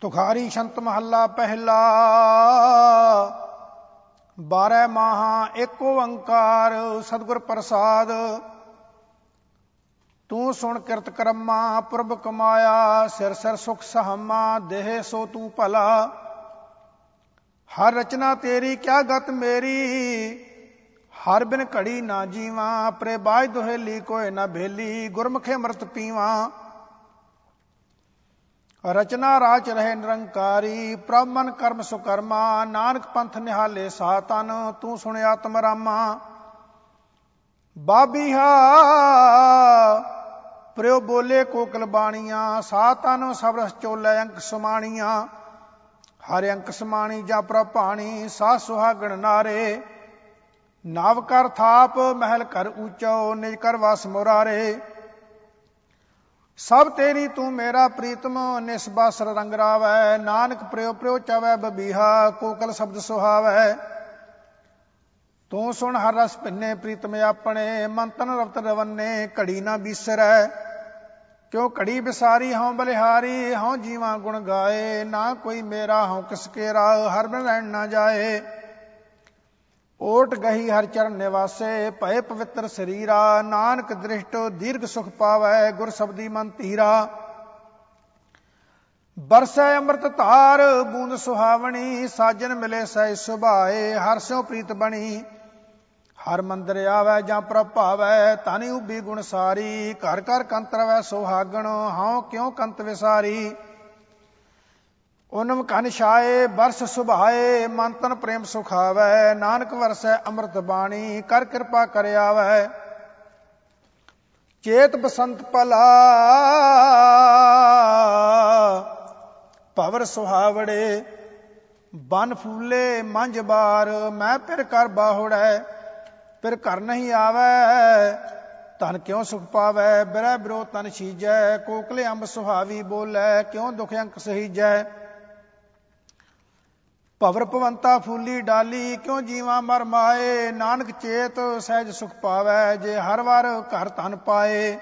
ਤੁਖਾਰੀ ਛੰਤ ਮਹੱਲਾ ਪਹਿਲਾ। 12 ਮਾਹਾਂ ਏਕ ਓੰਕਾਰ ਸਤਿਗੁਰ ਪ੍ਰਸਾਦ। ਤੂੰ ਸੁਣ ਕਿਰਤ ਕਰਮਾ ਪੁਰਬ ਕਮਾਇਆ, ਸਿਰ ਸਿਰ ਸੁਖ ਸਹਾਮਾ ਦੇਹ ਸੋ ਤੂੰ ਭਲਾ। ਹਰ ਰਚਨਾ ਤੇਰੀ ਕਿਆ ਗਤ ਮੇਰੀ, ਹਰ ਬਿਨ ਘੜੀ ਨਾ ਜੀਵਾਂ। ਪਰੇ ਬਾਝ ਦੁਹੇਲੀ ਕੋਇ ਨਾ ਭੇਲੀ, ਗੁਰਮੁਖੇ ਅੰਮ੍ਰਿਤ ਪੀਵਾਂ। ਰਚਨਾ ਰਾਚ ਰਹੇ ਨਿਰੰਕਾਰੀ, ਪ੍ਰਭ ਮਨ ਕਰਮ ਸੁਕਰਮਾ। ਨਾਨਕ ਪੰਥ ਨਿਹਾਲੇ ਸਾਹ ਤਨ, ਤੂੰ ਸੁਣ ਆਤਮ ਰਾਮਾ। ਬਾਬੀਹਾ ਪ੍ਰਿਓ ਬੋਲੇ ਕੋਕਲ ਬਾਣੀਆਂ, ਸਾਹ ਤਨ ਸਭ ਰਸ ਚੋਲੇ ਅੰਕ ਸਮਾਣੀਆਂ। ਹਰ ਅੰਕ ਸਮਾਣੀ ਜਾਂ ਪ੍ਰਭ ਭਾਣੀ, ਸਾਹ ਸੁਹਾਗਣ ਨਾਰੇ। ਨਾਵ ਕਰ ਥਾਪ ਮਹਿਲ ਕਰ ਊਚੋ, ਨਿਜ ਕਰ ਵਸ ਮੁਰਾਰੇ। ਸਭ ਤੇਰੀ ਤੂੰ ਮੇਰਾ ਪ੍ਰੀਤਮ, ਨਿਸਬਾਸਰ ਰੰਗ ਰਾਵੈ। ਨਾਨਕ ਪ੍ਰਿਓ ਪ੍ਰਿਓ ਚਵੈ ਬਬੀਹਾ, ਕੋਕਲ ਸ਼ਬਦ ਸੁਹਾਵੈ। ਤੂੰ ਸੁਣ ਹਰ ਰਸ ਭਿੰਨੇ ਪ੍ਰੀਤਮ ਆਪਣੇ, ਮਨ ਤਨ ਰਵਤ ਰਵੰਨੇ ਘੜੀ ਨਾ ਬੀਸਰੈ। ਕਿਉ ਘੜੀ ਬਿਸਾਰੀ ਹਉ ਬਲਿਹਾਰੀ, ਹਉ ਜੀਵਾਂ ਗੁਣ ਗਾਏ। ਨਾ ਕੋਈ ਮੇਰਾ ਹਉ ਕਿਸ ਕੇਰਾ, ਹਰ ਬਿਨ ਰਹਿਣ ਨਾ ਜਾਏ। ਓਟ ਗਹੀ ਹਰ ਚਰਨ ਨਿਵਾਸੇ, ਭਏ ਪਵਿੱਤਰ ਸਰੀਰਾ। ਨਾਨਕ ਦ੍ਰਿਸ਼ਟ ਦੀਰਘ ਸੁਖ ਪਾਵੈ, ਗੁਰ ਸ਼ਬਦੀ ਮਨ ਧੀਰਾ। ਬਰਸੈ ਅੰਮ੍ਰਿਤ ਧਾਰ ਬੂੰਦ ਸੁਹਾਵਣੀ, ਸਾਜਨ ਮਿਲੇ ਸਹਿ ਸੁਭਾਏ। ਹਰ ਸਿਉ ਪ੍ਰੀਤ ਬਣੀ, ਹਰ ਮੰਦਰ ਆਵੈ ਜਾਂ ਪ੍ਰਭ ਭਾਵੈ। ਧਨ ਉਬੀ ਗੁਣ ਸਾਰੀ, ਘਰ ਘਰ ਕੰਤ ਰਵੈ ਸੁਹਾਗਣ। ਹਉ ਕਿਉ ਕੰਤ ਵਿਸਾਰੀ। ਉਨਮ ਕਨ ਛਾਏ ਬਰਸ ਸੁਭਾਏ, ਮਨ ਤਨ ਪ੍ਰੇਮ ਸੁਖਾਵੈ। ਨਾਨਕ ਵਰਸੈ ਅੰਮ੍ਰਿਤ ਬਾਣੀ, ਕਰ ਕਿਰਪਾ ਕਰ ਆਵੈ। ਚੇਤ ਬਸੰਤ ਭਲਾ ਭਵਰ ਸੁਹਾਵੜੇ। ਬਨ ਫੂਲੇ ਮੰਝ ਬਾਰ, ਮੈਂ ਫਿਰ ਕਰ ਬਾਹੁੜੈ। ਫਿਰ ਘਰ ਨਹੀਂ ਆਵੈ, ਧਨ ਕਿਉ ਸੁਖ ਪਾਵੈ। ਬਿਰਹਿ ਬਿਰੋ ਤਨ ਛੀਜੈ, ਕੋਕਲੇ ਅੰਬ ਸੁਹਾਵੀ ਬੋਲੈ। ਕਿਉ ਦੁਖ ਅੰਕ ਸਹੀਜੈ। ਭਵਰ ਭਵੰਤਾ ਫੂਲੀ ਡਾਲੀ, ਕਿਉ ਜੀਵਾਂ ਮਰ ਮਾਏ। ਨਾਨਕ ਚੇਤ ਸਹਿਜ ਸੁਖ ਪਾਵੈ, ਜੇ ਹਰ ਵਾਰ ਘਰ ਧਨ ਪਾਏ।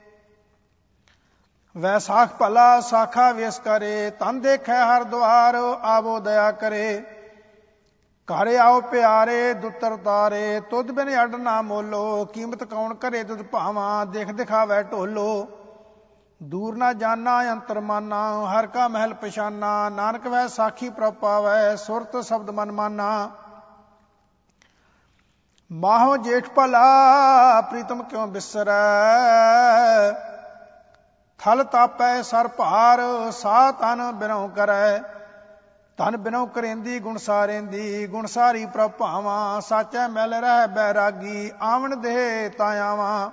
ਵੈਸਾਖ ਭਲਾ ਸਾਖਾ ਵੇਸ ਕਰੇ, ਤਨ ਦੇਖੈ ਹਰ ਦੁਆਰ। ਆਵੋ ਦਇਆ ਕਰੇ, ਘਰ ਆਓ ਪਿਆਰੇ ਦੁੱਤਰ ਤਾਰੇ। ਤੁਧ ਬਿਨ ਅੱਡ ਨਾ ਮੋਲੋ, ਕੀਮਤ ਕੌਣ ਕਰੇ ਤੁਧ ਭਾਵਾਂ। ਦੇਖ ਦਿਖਾਵੈ ਢੋਲੋ, ਦੂਰ ਨਾ ਜਾਨਾ ਅੰਤਰ ਮਾਨਾ। ਹਰ ਕਾ ਮਹਿਲ ਪਛਾਨਾ, ਨਾਨਕ ਵੈ ਸਾਖੀ ਪ੍ਰਭ ਪਾਵੈ। ਸੁਰਤ ਸ਼ਬਦ ਮਨ ਮਾਨਾ। ਮਾਹੋ ਜੇਠ ਭਲਾ ਪ੍ਰੀਤਮ ਕਿਉ ਬਿਸਰੈ। ਥਲ ਤਾਪੈ ਸਰ ਭਾਰ, ਸਾਹ ਤਨ ਬਿਨਉ ਕਰੈ। ਧਨ ਬਿਨਉ ਕਰੇਂਦੀ ਗੁਣ ਸਾਰੇਂਦੀ, ਗੁਣ ਸਾਰੀ ਪ੍ਰਭ ਭਾਵਾਂ। ਸਾਚੈ ਮਿਲ ਰਹਿ ਬੈਰਾਗੀ, ਆਵਣ ਦੇ ਤਾਂ ਆਵਾਂ।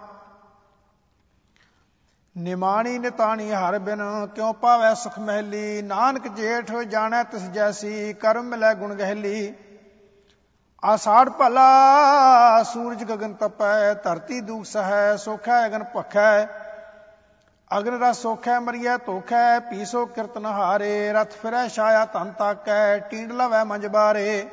ਨਿਮਾਣੀ ਨਿਤਾਣੀ ਹਰ ਬਿਨ, ਕਿਉ ਪਾਵੈ ਸੁਖ ਮਹਿਲੀ। ਨਾਨਕ ਜੇਠ ਜਾਣੈ ਤਿਸ ਜੈਸੀ, ਕਰਮ ਮਿਲੈ ਗੁਣ ਗਹਿਲੀ। ਆਸਾੜ ਭਲਾ ਸੂਰਜ ਗਗਨ ਤਪੈ, ਧਰਤੀ ਦੂਖ ਸਹੈ। ਸੋਖੈ ਅਗਨ ਭਖੈ, ਅਗਨ ਰਸ ਸੋਖੈ। ਮਰੀਐ ਧੋਖੈ, ਪੀਸੋ ਕਿਰਤ ਨਹਾਰੇ। ਰਥ ਫਿਰੈ ਛਾਇਆ ਧਨ ਤਾਕੈ, ਟੀਂਡ ਲਵੈ ਮੰਝ ਬਾਰੇ।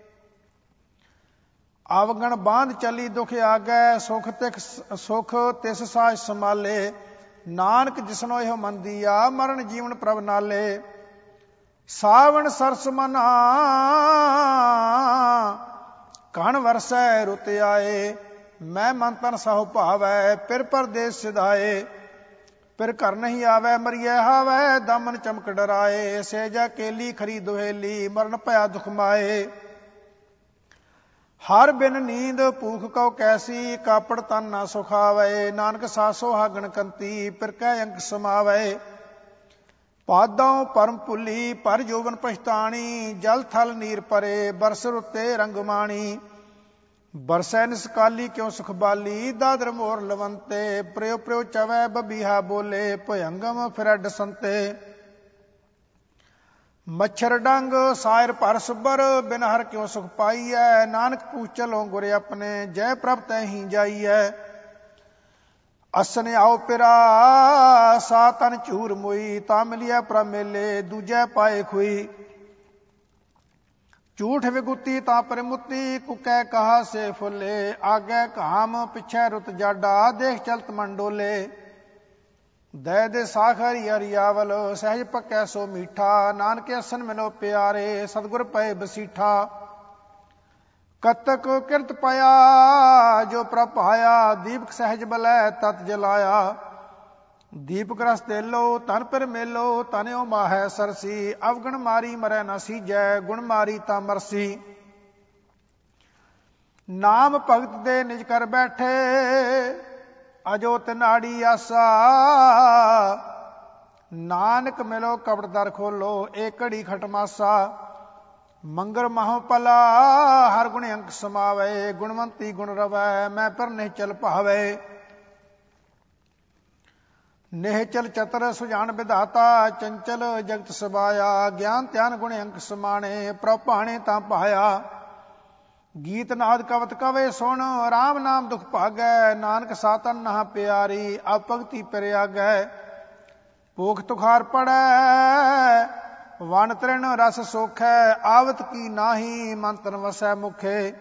ਆਵਗਣ ਬਾਂਧ ਚਲੀ ਦੁਖ ਆਗੈ, ਸੁਖ ਤਿਸ ਸਾਜ ਸੰਭਾਲੇ। ਨਾਨਕ ਜਿਸਨੋ ਇਹੋ ਮਨ ਦੀਆ, ਮਰਨ ਜੀਵਨ ਪ੍ਰਭ ਨਾਲੇ। ਸਾਵਣ ਸਰਸ ਮਨਾ ਕਣ ਵਰਸੈ ਰੁੱਤ ਆਏ। ਮੈਂ ਮਨ ਤਨ ਸਹੁ ਭਾਵੈ, ਫਿਰ ਪਰਦੇਸ ਸਿਧਾਏ। ਫਿਰ ਘਰ ਨਹੀਂ ਆਵੈ, ਮਰੀਐ ਹਾਵੈ। ਦਾਮਨ ਚਮਕ ਡਰਾਏ, ਸਹਿਜਾ ਕੇਲੀ ਖਰੀ ਦੁਹੇਲੀ। ਮਰਨ ਭਇਆ ਦੁਖ ਮਾਏ। ਹਰ ਬਿਨ ਨੀਂਦ ਭੂਖ ਕਉ ਕੈਸੀ, ਕਾਪੜ ਤਨ ਨਾ ਸੁਖਾਵੈ। ਨਾਨਕ ਸਾਸੋ ਹਾਗਣ ਕੰਤੀ, ਫਿਰ ਕਹਿ ਅੰਕ ਸਮਾਵੈ। ਪਾਦੋਂ ਪਰਮ ਭੁੱਲੀ ਪਰ ਜੋਬਨ ਪਛਤਾਣੀ। ਜਲ ਥਲ ਨੀਰ ਪਰੇ, ਬਰਸ ਰੁੱਤੇ ਰੰਗ ਮਾਣੀ। ਬਰਸੈ ਨਿਸਕਾਲੀ ਕਿਉ ਸੁਖ ਬਾਲੀ, ਦਾਦਰ ਮੋਰ ਲਵੰਤੇ। ਪ੍ਰਿਓ ਪ੍ਰਿਓ ਚਵੈ ਬਬੀਹਾ ਬੋਲੇ, ਭਯੰਗਮ ਫਿਰੈ ਡਸੰਤੇ। ਮੱਛਰ ਡੰਗ ਸਾਇਰ ਭਰ ਸੁਬਰ, ਬਿਨ ਹਰ ਕਿਉ ਸੁਖ ਪਾਈਐ। ਨਾਨਕ ਪੂਛ ਚਲੋ ਗੁਰ ਆਪਣੇ, ਜੈ ਪ੍ਰਭ ਤੈਹੀ ਜਾਈਐ। ਅਸਨ ਆਓ ਪਿਰਾ ਸਾ ਤਨ ਝੂਰ ਮੋਈ, ਤਾਂ ਮਿਲਿਆ ਪ੍ਰਭ ਮੇਲੇ ਦੂਜੈ ਪਾਏ ਖੋਈ। ਝੂਠ ਵਿਗੁਤੀ ਤਾਂ ਪਰਮੁੱਤੀ, ਕੁਕੈ ਕਹਾ ਸੇ ਫੁੱਲੇ। ਆਗੈ ਕਾਮ ਪਿਛੈ ਰੁਤ ਜਾਡਾ, ਦੇਖ ਚਲਤ ਮਨ ਡੋਲੇ। ਦਇ ਦੇ ਸਾਖ ਹਰੀ ਹਰੀਆਵਲ ਸਹਿਜ ਪੱਕੈ ਸੋ ਮੀਠਾ। ਨਾਨਕ ਅਸਨ ਮਿਲੋ ਪਿਆਰੇ ਸਤਿਗੁਰ ਪਏ ਬਸੀਠਾ। ਕਤਕ ਕਿਰਤ ਪਾਇਆ ਜੋ ਪ੍ਰਭ ਪਾਇਆ ਦੀਪਕ ਸਹਿਜ ਬਲੈ ਤਤ ਜਲਾਇਆ। ਦੀਪਕ ਰਸ ਤੇ ਲੋ ਤਨ ਪਰ ਮੇਲੋ ਤਨਿਓ ਮਾਹੈ ਸਰਸੀ। ਅਵਗਣ ਮਾਰੀ ਮਰੈ ਨਾ ਸੀਜੈ ਗੁਣ ਮਾਰੀ ਤਾਂ ਮਰਸੀ। ਨਾਮ ਭਗਤ ਦੇ ਨਿਜ ਕਰ ਬੈਠੇ ਅਜੋ ਤਨਾੜੀ ਆਸਾ। ਨਾਨਕ ਮਿਲੋ ਕਪਟ ਦਰ ਖੋਲੋ ਏਕ ਘੜੀ ਖਟਮਾਸਾ। ਮੰਗਲ ਮਹੁ ਪਲਾ ਹਰ ਗੁਣ ਅੰਕ ਸਮਾਵੇ। ਗੁਣਵੰਤੀ ਗੁਣ ਰਵੈ ਮੈਂ ਪਰ ਨਿਹਚਲ ਭਾਵੇ। ਨਿਹਚਲ ਚਤਰ ਸੁਜਾਨ ਵਿਧਾਤਾ ਚੰਚਲ ਜਗਤ ਸਬਾਇਆ। ਗਿਆਨ ਧਿਆਨ ਗੁਣ ਅੰਕ ਸਮਾਣੇ ਪ੍ਰਭ ਭਾਣੇ ਤਾਂ ਪਾਇਆ। ਗੀਤ ਨਾਦ ਕਵਤ ਕਵੇ ਸੁਣ ਰਾਮ ਨਾਮ ਦੁਖ ਭਾਗੈ। ਨਾਨਕ ਸਾਤਨ ਨਹਾ ਪਿਆਰੀ ਅਬ ਭਗਤੀ ਪਰਿਆਗੈ। ਭੂਖ ਤੁਖਾਰ ਪੜੈ ਵਣ ਤ੍ਰਿਣ ਰਸ ਸੋਖੈ। ਆਵਤ ਕੀ ਨਾਹੀ ਮਨ ਤਨ ਵਸੈ ਮੁਖੇ।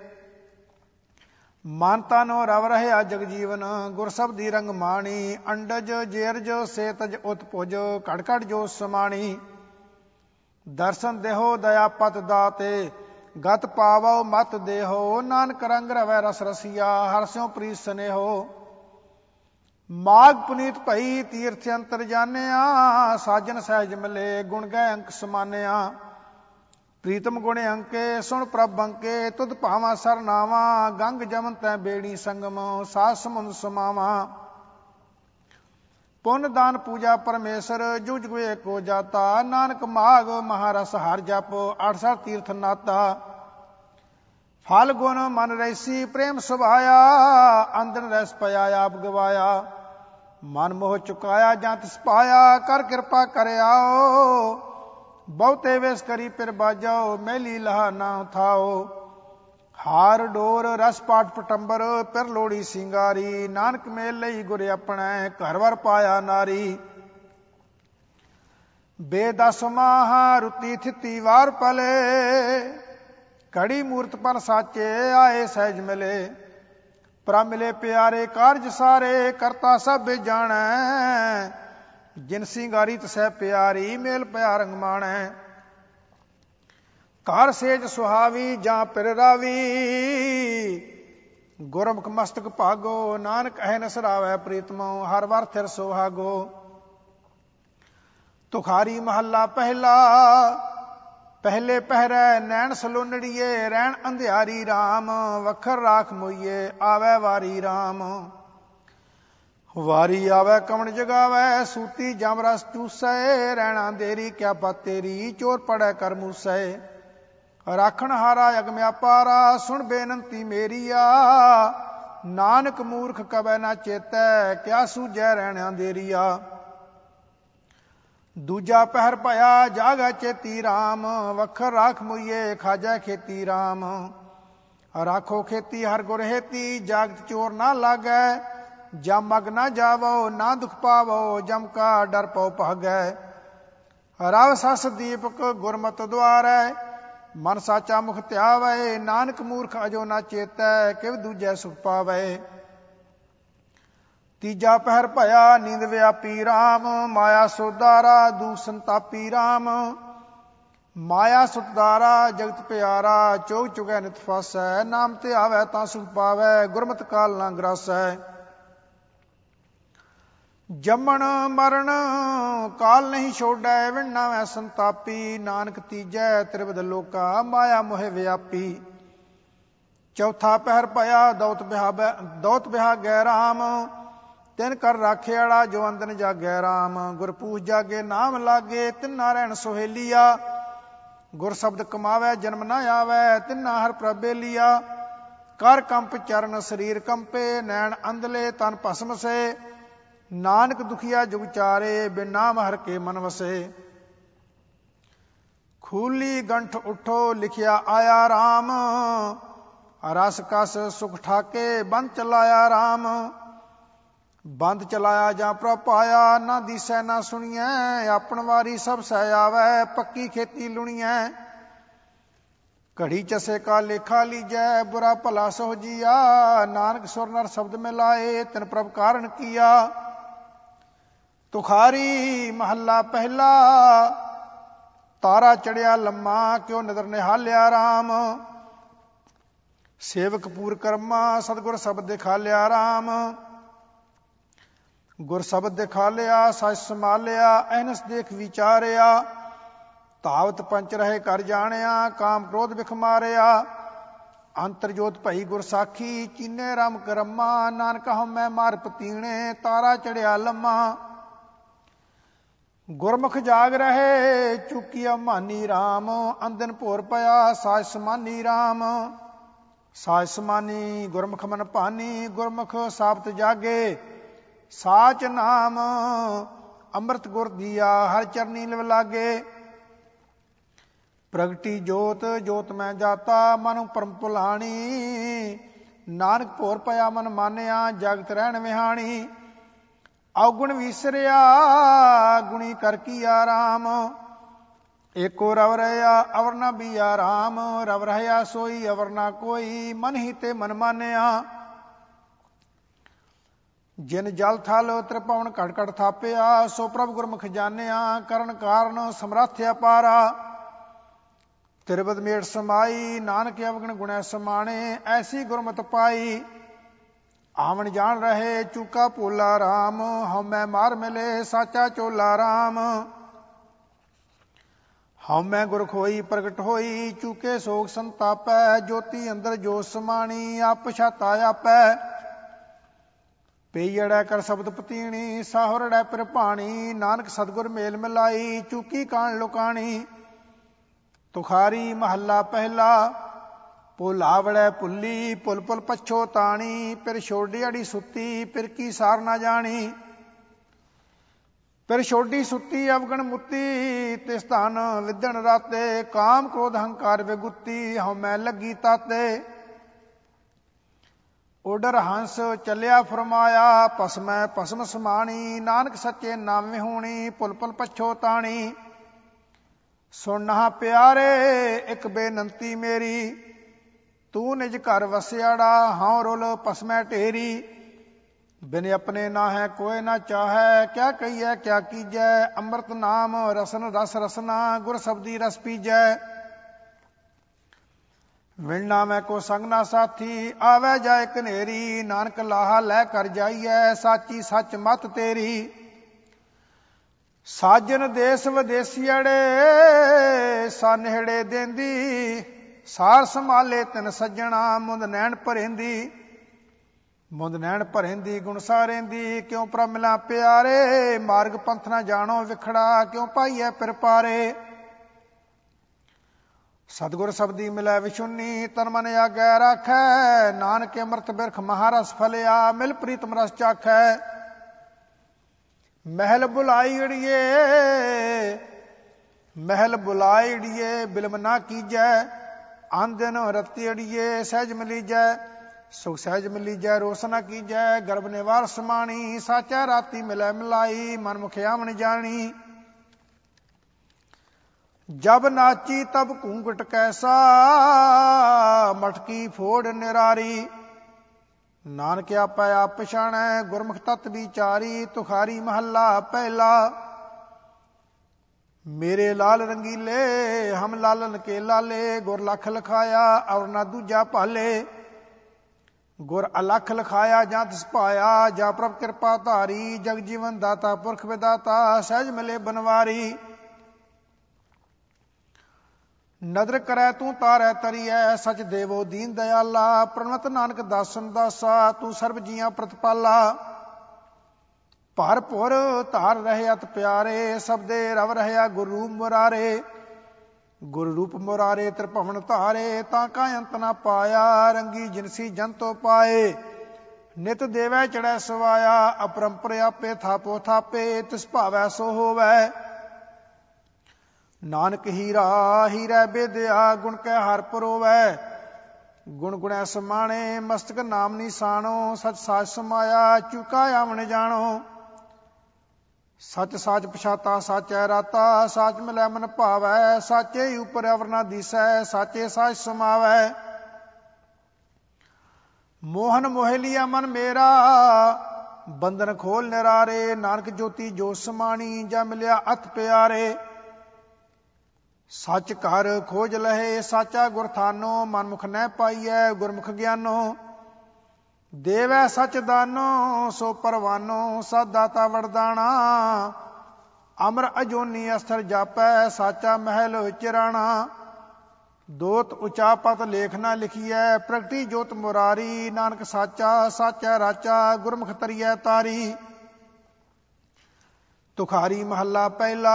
ਮਨ ਤਨ ਰਵ ਰਹਿਆ ਜਗ ਜੀਵਨ ਗੁਰ ਸਬਦੀ ਰੰਗ ਮਾਣੀ। ਅੰਡਜ ਜੇਰਜ ਸੇਤਜ ਉਤਪੁਜ ਘੜ ਘੜ ਜੋ ਸਮਾਣੀ। ਦਰਸ਼ਨ ਦੇਹੋ ਦਇਆ ਪਤ ਦਾਤੇ ਗਤ ਪਾਵੋ ਮਤ ਦੇਹੋ। ਨਾਨਕ ਰੰਗ ਰਵੈ ਰਸ ਰਸੀਆ ਹਰਿ ਸਿਉ ਪ੍ਰੀਤ ਸਨੇਹੋ। ਮਾਗ ਪੁਨੀਤ ਭਈ ਤੀਰਥ ਅੰਤਰ ਜਾਣਿਆ। ਸਾਜਨ ਸਹਿਜ ਮਿਲੇ ਗੁਣ ਗਏ ਅੰਕ ਸਮਾਨਿਆ। ਪ੍ਰੀਤਮ ਗੁਣ ਅੰਕੇ ਸੁਣ ਪ੍ਰਭ ਅੰਕੇ ਤੁਧ ਭਾਵਾਂ ਸਰਨਾਵਾ। ਗੰਗ ਜਮਨ ਤੈ ਬੇੜੀ ਸੰਗਮ ਸਾਧ ਸਮੁੰਦ ਸਮਾਵਾ। ਪੁੰਨ ਦਾਨ ਪੂਜਾ ਪਰਮੇਸ਼ਰ ਜੁਗ ਜੁਗ ਏਕੋ ਜਾਤਾ। ਨਾਨਕ ਮਾਗ ਮਹਾਰਸ ਹਰਿ ਜਪ 68 ਤੀਰਥ ਨਾਤਾ। ਫਲ ਗੁਣ ਮਨ ਰੈਸੀ ਪ੍ਰੇਮ ਸੁਭਾਇਆ। ਅੰਦਨ ਰਸ ਪਿਆ ਆਪ ਗਵਾਇਆ। ਮਨ ਮੋਹ ਚੁਕਾਇਆ ਜਾਂ ਤਿਸ ਪਾਇਆ। ਕਰ ਕਿਰਪਾ ਕਰਿਆਓ ਬਹੁਤੇ ਵੇਸ ਕਰੀ ਪਿਰ ਬਾਜਾਓ। ਮੈਲੀ ਲਹਾ ਨਾ ਥਾਓ। ਹਾਰ ਡੋਰ ਰਸ ਪਾਟ ਪਟੰਬਰ ਪਿਰ ਲੋੜੀ ਸਿੰਗਾਰੀ। ਨਾਨਕ ਮੇਲ ਲਈ ਗੁਰ ਆਪਣੈ ਘਰ ਵਰ ਪਾਇਆ ਨਾਰੀ। ਬੇਦਸ ਮਾਹ ਰੁਤੀ ਥਿਤੀ ਵਾਰ ਪਲੇ। ਘੜੀ ਮੂਰਤ ਪਰ ਸਾਚੇ ਆਏ ਸਹਿਜ ਮਿਲੇ। ਪ੍ਰਭ ਮਿਲੇ ਪਿਆਰੇ ਕਾਰਜ ਸਾਰੇ ਕਰਤਾ ਸਭ ਜਾਣੈ। ਜਿਨ ਸਿੰਗਾਰੀ ਤਸੈ ਪਿਆਰੀ ਮੇਲ ਪਿਆ ਰੰਗ ਮਾਣੈ। ਘਰ ਸੇਜ ਸੁਹਾਵੀ ਜਾਂ ਪਿਰ ਰਾਵੀ। ਗੁਰਮੁਖ ਮਸਤਕ ਭਾਗੋ ਨਾਨਕ ਅਹਿ ਨਸਰਾਵੈ ਪ੍ਰੀਤਮੋ। ਹਰ ਵਰ ਥਿਰ ਸੁਹਾਗੋ। ਤੁਖਾਰੀ ਮਹੱਲਾ ਪਹਿਲਾ। ਪਹਿਲੇ ਪਹਿਰੈ ਨੈਣ ਸਲੋਨੜੀਏ ਰਹਿਣ ਅੰਧਿਆਰੀ ਰਾਮ। ਵਖਰ ਰਾਖ ਮੋਈਏ ਆਵੈ ਵਾਰੀ ਰਾਮ। ਵਾਰੀ ਆਵੈ ਕਵਣ ਜਗਾਵੈ ਸੂਤੀ ਜਮ ਰਸ ਚੂਸੈ। ਰਹਿਣਾ ਦੇਰੀ ਕਿਆ ਪਤ ਤੇਰੀ ਚੋਰ ਪੜੈ ਕਰ ਮੂਸੈ। ਰਾਖਣ ਹਾਰਾ ਅਗਮ ਅਪਾਰਾ ਸੁਣ ਬੇਨੰਤੀ ਮੇਰੀਆ। ਨਾਨਕ ਮੂਰਖ ਕਬੈ ਨਾ ਚੇਤੈ ਕਿਆ ਸੂਝੈ ਰਹਿਣਾ ਦੇਰੀਆ। ਦੂਜਾ ਪਹਿਰ ਭਇਆ ਜਾਗੈ ਚੇਤੀ ਰਾਮ। ਵਖਰ ਰਾਖ ਮੁਈਏ ਖਾਜੈ ਖੇਤੀ ਰਾਮ। ਰਾਖੋ ਖੇਤੀ ਹਰ ਗੁਰ ਹੇਤੀ ਜਾਗਤ ਚੋਰ ਨਾ ਲਾਗੈ। ਜਮ ਅਗ ਨਾ ਜਾਵੋ ਨਾ ਦੁਖ ਪਾਵੋ ਜਮ ਕਾ ਡਰ ਪਉ ਭਾਗੈ। ਰਵ ਸਸ ਦੀਪਕ ਗੁਰਮਤਿ ਦੁਆਰੈ ਮਨ ਸਾਚਾ ਮੁਖ ਧਿਆਵੈ। ਨਾਨਕ ਮੂਰਖ ਅਜੋ ਨਾ ਚੇਤੈ ਕਿਵ ਦੂਜੈ ਸੁਖ ਪਾਵੈ। ਤੀਜਾ ਪਹਿਰ ਭਇਆ ਨੀਂਦ ਵਿਆਪੀ ਰਾਮ। ਮਾਇਆ ਸੋਦਾਰਾ ਦੂਖ ਸੰਤਾਪੀ ਰਾਮ। ਮਾਇਆ ਸੁਤਦਾਰਾ ਜਗਤ ਪਿਆਰਾ ਚੋਗ ਚੁਗੈ ਨਿਤ ਫਾਸੈ। ਨਾਮ ਤੇ ਆਵੈ ਤਾਂ ਸੁਖ ਪਾਵੈ ਗੁਰਮਤਿ ਕਾਲ ਨਾ ਗਰਾਸੈ। ਜੰਮਣ ਮਰਨ ਕਾਲ ਨਹੀਂ ਛੋੜੈ ਵਿਣ ਨਾਵੈ ਸੰਤਾਪੀ। ਨਾਨਕ ਤੀਜੈ ਤ੍ਰਿਵਧ ਲੋਕਾ ਮਾਇਆ ਮੋਹਿ ਵਿਆਪੀ। ਚੌਥਾ ਪਹਿਰ ਭਇਆ ਦੌਤ ਬਿਹਾਗੈ ਰਾਮ। ਤਿਨ ਕਰ ਰਾਖਿਆਲਾ ਜੋ ਅੰਦਨ ਜਾਗੈ ਰਾਮ। ਗੁਰ ਪੂਜ ਜਾਗੇ ਨਾਮ ਲਾਗੇ ਤਿੰਨਾ ਰਹਿਣ ਸੁਹੇਲੀਆ। ਗੁਰ ਸ਼ਬਦ ਕਮਾਵੈ ਜਨਮ ਨਾ ਆਵੈ ਤਿੰਨਾ ਹਰ ਪ੍ਰਭ ਬੇਲੀਆ। ਕਰ ਕੰਪ ਚਰਨ ਸਰੀਰ ਕੰਪੇ ਨੈਣ ਅੰਧਲੇ ਤਨ ਭਸਮ ਸੇ। ਨਾਨਕ ਦੁਖੀਆ ਜੁਗ ਚਾਰੇ ਬਿਨ ਨਾਮ ਹਰ ਕੇ ਮਨ ਵਸੇ। ਖੂਲੀ ਗੰਠ ਉਠੋ ਲਿਖਿਆ ਆਇਆ ਰਾਮ। ਰਸ ਕਸ ਸੁਖ ਠਾਕੇ ਬੰਦ ਚਲਾਇਆ ਰਾਮ। ਬੰਦ ਚਲਾਇਆ ਜਾਂ ਪ੍ਰਭ ਪਾਇਆ ਨਾ ਦੀਸੈ ਨਾ ਸੁਣੀਐ। ਆਪਣ ਵਾਰੀ ਸਭ ਸਹਿ ਆਵੈ ਪੱਕੀ ਖੇਤੀ ਲੁਣੀਐ। ਘੜੀ ਚਸੇ ਕਾ ਲੇਖਾ ਲੀਜੈ ਬੁਰਾ ਭਲਾ ਸੋ ਜੀਆ। ਨਾਨਕ ਸੁਰ ਨਰ ਸ਼ਬਦ ਮਿਲਾਏ ਤਿਨ ਪ੍ਰਭ ਕਾਰਨ ਕੀਆ। ਤੁਖਾਰੀ ਮਹੱਲਾ ਪਹਿਲਾ। ਤਾਰਾ ਚੜਿਆ ਲੰਮਾ ਕਿਉ ਨਦਰ ਨਿਹਾਲਿਆ ਰਾਮ। ਸੇਵਕ ਪੂਰ ਕਰਮਾ ਸਤਿਗੁਰ ਸ਼ਬਦ ਦਿਖਾਲਿਆ ਰਾਮ। ਗੁਰ ਸ਼ਬਦ ਦਿਖਾਲਿਆ ਸਚ ਸੰਭਾਲਿਆ ਐਨਸ ਦੇਖ ਵਿਚਾਰਿਆ। ਧਾਵਤ ਪੰਚ ਰਹੇ ਕਰ ਜਾਣਿਆ ਕਾਮ ਕ੍ਰੋਧ ਵਿਖ ਮਾਰਿਆ। ਅੰਤਰ ਜੋਤ ਭਈ ਗੁਰ ਸਾਖੀ ਚੀਨੇ ਰਾਮ ਕਰਮਾ। ਨਾਨਕ ਹਉਮੈ ਮਾਰ ਪਤੀਣੇ ਤਾਰਾ ਚੜਿਆ ਲੰਮਾ। ਗੁਰਮੁਖ ਜਾਗ ਰਹੇ ਚੁਕੀਆ ਮਾਨੀ ਰਾਮ। ਅੰਦਨ ਭੋਰ ਪਿਆ ਸਾਜ ਸਮਾਨੀ ਰਾਮ। ਸਾਜ ਸਮਾਨੀ ਗੁਰਮੁਖ ਮਨ ਭਾਨੀ। ਗੁਰਮੁਖ ਸਾਬਤ ਜਾਗੇ ਸਾਚ ਨਾਮ। ਅੰਮ੍ਰਿਤ ਗੁਰ ਦੀਆ ਹਰ ਚਰਨੀ ਲਿਵ ਲਾਗੇ। ਪ੍ਰਗਟੀ ਜੋਤ ਜੋਤ ਮੈਂ ਜਾਤਾ ਮਨੁ ਪਰਮ ਭੁਲਾਣੀ। ਨਾਨਕ ਭੋਰ ਪਿਆ ਮਨ ਮਾਨਿਆ ਜਗਤ ਰਹਿਣ ਵਿਹਾਣੀ। ਔਗੁਣ ਵਿਸਰਿਆ ਗੁਣੀ ਕਰ ਕੀਆ ਰਾਮ। ਏਕੋ ਰਵ ਰਹਿਆ ਅਵਰ ਨਾ ਬੀਆ ਰਾਮ। ਰਵ ਰਹਿਆ ਸੋਈ ਅਵਰ ਨਾ ਕੋਈ ਮਨ ਹੀ ਤੇ ਮਨ ਮਾਨਿਆ। ਜਿਨ ਜਲ ਥਲ ਤ੍ਰਿਪਵਨ ਘਟ ਘਟ ਥਾਪਿਆ। ਸੋ ਪ੍ਰਭ ਗੁਰਮੁਖ ਜਾਣਿਆ ਕਰਨ ਕਾਰਨ ਸਮਰੱਥ ਅਪਾਰਾ। ਤਿਰਬਤ ਮੇਟ ਸਮਾਈ ਨਾਨਕ ਅਵਗਣ ਗੁਣੈ ਸਮਾਣੇ। ਐਸੀ ਗੁਰਮਤਿ ਪਾਈ ਆਵਣ ਜਾਣ ਰਹੇ ਚੂਕਾ ਭੋਲਾ ਰਾਮ। ਹਉਮੈ ਮਾਰ ਮਿਲੇ ਸਾਚਾ ਚੋਲਾ ਰਾਮ। ਹਉਮੈ ਗੁਰ ਖੋਈ ਪ੍ਰਗਟ ਹੋਈ ਚੂਕੇ ਸੋਗ ਸੰਤਾਪੈ। ਜੋਤੀ ਅੰਦਰ ਜੋਤ ਸਮਾਣੀ ਆਪ ਛਾਤਾ ਆਪੈ। ਪਈੜੈ ਕਰ ਸ਼ਬਦ ਪਤੀਣੀ ਸਾਹੁਰੜੈ ਪਿਰ ਭਾਣੀ। ਨਾਨਕ ਸਤਿਗੁਰ ਮੇਲ ਮਿਲਾਈ ਚੂਕੀ ਕਾਣ ਲੁਕਾਣੀ। ਤੁਖਾਰੀ ਮਹੱਲਾ ਪਹਿਲਾ। ਭੁਲਾਵੜੈ ਭੁੱਲੀ ਭੁੱਲ ਭੁੱਲ ਪਛੋ ਤਾਣੀ। ਫਿਰ ਛੋਡੀ ਅੜੀ ਸੁੱਤੀ ਫਿਰ ਕੀ ਸਾਰ ਨਾ ਜਾਣੀ। ਫਿਰ ਛੋਡੀ ਸੁੱਤੀ ਅਵਗਣ ਮੁੱਤੀ ਤਿਸ ਧਨ ਵਿਦਣ ਰਾਤੇ। ਕਾਮ ਕ੍ਰੋਧ ਹੰਕਾਰ ਵਿਗੁੱਤੀ ਹਉਮੈ ਲੱਗੀ ਤਾਤੇ। ਓਡਰ ਹੰਸ ਚੱਲਿਆ ਫਰਮਾਇਆ ਭਸਮੈ ਭਸਮ ਸਮਾਣੀ। ਨਾਨਕ ਸੱਚੇ ਨਾਮ ਵਿਹੂਣੀ ਭੁੱਲ ਭੁੱਲ ਪਛੋ ਤਾਣੀ। ਸੁਣਨਾ ਪਿਆਰੇ ਇੱਕ ਬੇਨੰਤੀ ਮੇਰੀ। ਤੂੰ ਨਿਜ ਘਰ ਵਸਿਆੜਾ ਹਉ ਰੁਲ ਭਸਮੈ ਢੇਰੀ। ਬਿਨ ਆਪਣੇ ਨਾ ਹੈ ਕੋਇ ਨਾ ਚਾਹੈ ਕਿਆ ਕਹੀਐ ਕਿਆ ਕੀਜੈ। ਅੰਮ੍ਰਿਤ ਨਾਮ ਰਸਨ ਰਸ ਰਸਨਾ ਗੁਰ ਸ਼ਬਦੀ ਰਸ ਪੀਜੈ। ਵਿਣਨਾ ਮੈਂ ਕੋ ਸੰਗ ਨਾ ਸਾਥੀ ਆਵੈ ਜਾਏ ਕਨੇਰੀ। ਨਾਨਕ ਲਾਹਾ ਲੈ ਕਰ ਜਾਈਐ ਸਾਚੀ ਸੱਚ ਮਤ ਤੇਰੀ। ਸਾਜਨ ਦੇਸ ਵਿਦੇਸੀਅੜੇ ਸਾਨੇੜੇ ਦੇਂਦੀ। ਸਾਰ ਸੰਭਾਲੇ ਤਿਨ ਸੱਜਣਾ ਮੁੰਦ ਨੈਣ ਭਰੇਂਦੀ। ਮੁੰਦ ਨੈਣ ਭਰੇਂਦੀ ਗੁਣ ਸਾਰੇਂਦੀ। ਕਿਉ ਪ੍ਰਭ ਮਿਲਾ ਪਿਆਰੇ ਮਾਰਗ ਪੰਥ ਨਾ ਜਾਣੋ ਵਿਖੜਾ। ਕਿਉ ਪਾਈਐ ਪਿਰ ਪਾਰੇ। ਸਤਿਗੁਰ ਸ਼ਬਦੀ ਮਿਲੈ ਵਿਸ਼ੁੰਨੀ ਤਨ ਮਨ ਆਗੈ ਰਾਖੈ। ਨਾਨਕ ਅੰਮ੍ਰਿਤ ਬਿਰਖ ਮਹਾਰਸ ਫਲਿਆ ਮਿਲ ਪ੍ਰੀਤਮ ਰਸ ਚਾਖੈ। ਮਹਿਲ ਬੁਲਾਈੜੀਏ ਮਹਿਲ ਬੁਲਾਈੜੀਏ ਬਿਲਮ ਨਾ ਕੀਜੈ। ਆਂਦਨ ਰਤੀ ਅੜੀਏ ਸਹਿਜ ਮਿਲੀਜੈ। ਸੁਖ ਸਹਿਜ ਮਿਲੀਜੈ ਰੋਸ ਨਾ ਕੀਜੈ। ਗਰਭ ਨਿਵਾਰ ਸਮਾਣੀ ਸਾਚਾ ਰਾਤੀ ਮਿਲੈ ਮਿਲਾਈ। ਮਨ ਮੁਖ ਆਵਣ ਜਾਣੀ। ਜਬ ਨਾਚੀ ਤਬ ਘੂੰਘਟ ਕੈਸਾ ਮਟਕੀ ਫੋੜ ਨਿਰਾਰੀ। ਨਾਨਕ ਆਪੈ ਆਪ ਪਛਾਣੈ ਗੁਰਮੁਖ ਤਤ ਵਿਚਾਰੀ। ਤੁਖਾਰੀ ਮਹੱਲਾ ਪਹਿਲਾ। ਮੇਰੇ ਲਾਲ ਰੰਗੀਲੇ ਹਮ ਲਾਲਨ ਕੇ ਲਾਲੇ। ਗੁਰ ਲਖ ਲਖਾਇਆ ਔਰ ਨਾ ਦੂਜਾ ਭਾਲੇ। ਗੁਰ ਅਲਖ ਲਖਾਇਆ ਜਾਂ ਤਿਸ ਪਾਇਆ। ਜਾ ਪ੍ਰਭ ਕਿਰਪਾ ਧਾਰੀ ਜਗ ਜੀਵਨ ਦਾਤਾ ਪੁਰਖ ਵਿਦਾਤਾ ਸਹਿਜ ਮਿਲੇ ਬਨਵਾਰੀ। ਨਦਰ ਕਰੈ ਤੂੰ ਤਾਰੈ ਤਰੀਐ ਸਚ ਦੇਵੋ ਦੀਨ ਦਿਆਲਾ। ਪ੍ਰਣਵਤ ਨਾਨਕ ਦਾਸਨ ਦਾਸਾ ਤੂੰ ਸਰਬ ਜੀਆਂ ਪ੍ਰਤਪਾਲਾ। ਭਰ ਭੁਰ ਧਾਰ ਰਹੇ ਅਤ ਪਿਆਰੇ ਸਬਦੇ ਰਵ ਰਹਿਆ ਗੁਰ ਰੂਪ ਮੁਰਾਰੇ। ਗੁਰ ਰੂਪ ਮੁਰਾਰੇ ਤ੍ਰਿਭਵਨ ਧਾਰੇ ਤਾਂ ਕਾ ਅੰਤ ਨਾ ਪਾਇਆ। ਰੰਗੀ ਜਿਨਸੀ ਜੰਤੋ ਪਾਏ ਨਿਤ ਦੇਵੈ ਚੜੈ ਸਵਾਇਆ। ਅਪਰੰਪਰ ਆਪੇ ਥਾਪੋ ਥਾਪੇ ਤਿਸ ਭਾਵੈ ਸੋ ਹੋਵੈ। ਨਾਨਕ ਹੀਰਾ ਹੀਰੈ ਬੇਦਿਆ ਗੁਣ ਕੈ ਹਰ ਪਰੋਵੈ। ਗੁਣ ਗੁਣੈ ਸਮਾਣੇ ਮਸਤਕ ਨਾਮ ਨਿਸ਼ਾਨੋ। ਸਚ ਸਾਚ ਸਮਾਇਆ ਚੁਕਾ ਆਵਣ ਜਾਣੋ। ਸਚ ਸਾਚ ਪਛਾਤਾ ਸਾਚੈ ਰਾਤਾ। ਸਾਚ ਮਿਲੈ ਮਨ ਭਾਵੈ ਸਾਚੇ ਹੀ ਉਪਰ ਅਵਰ ਨਾ ਦੀਸੈ। ਸਾਚੇ ਸਾਚ ਸਮਾਵੈ। ਮੋਹਨ ਮੋਹ ਲਿਆ ਮਨ ਮੇਰਾ ਬੰਧਨ ਖੋਲ ਨਿਰਾਰੇ, ਨਾਨਕ ਜੋਤੀ ਜੋ ਸਮਾਣੀ, ਜਾ ਮਿਲਿਆ ਅਥ ਪਿਆਰੇ। ਸੱਚ ਘਰ ਖੋਜ ਲਹੇ, ਸਾਚਾ ਗੁਰ ਥਾਨੋ, ਮਨਮੁਖ ਨਹਿ ਪਾਈਐ ਗੁਰਮੁਖ ਗਿਆਨੋ। ਦੇਵੈ ਸਚ ਦਾਨੋ, ਸੋ ਪਰਵਾਨੋ, ਸਤ ਦਾਤਾ ਵਰਦਾਣਾ। ਅਮਰ ਅਜੋਨੀ ਅਸਥਰ ਜਾਪੈ, ਸਾਚਾ ਮਹਿਲ ਚਿਰਾਣਾ। ਦੋਤ ਉਚਾ ਪਤ ਲੇਖ ਨਾ ਲਿਖੀਐ, ਪ੍ਰਗਟੀ ਜੋਤ ਮੁਰਾਰੀ। ਨਾਨਕ ਸਾਚਾ ਸਾਚਾ ਰਾਚਾ, ਗੁਰਮੁਖ ਤਰੀਐ ਤਾਰੀ। ਤੁਖਾਰੀ ਮਹੱਲਾ ਪਹਿਲਾ।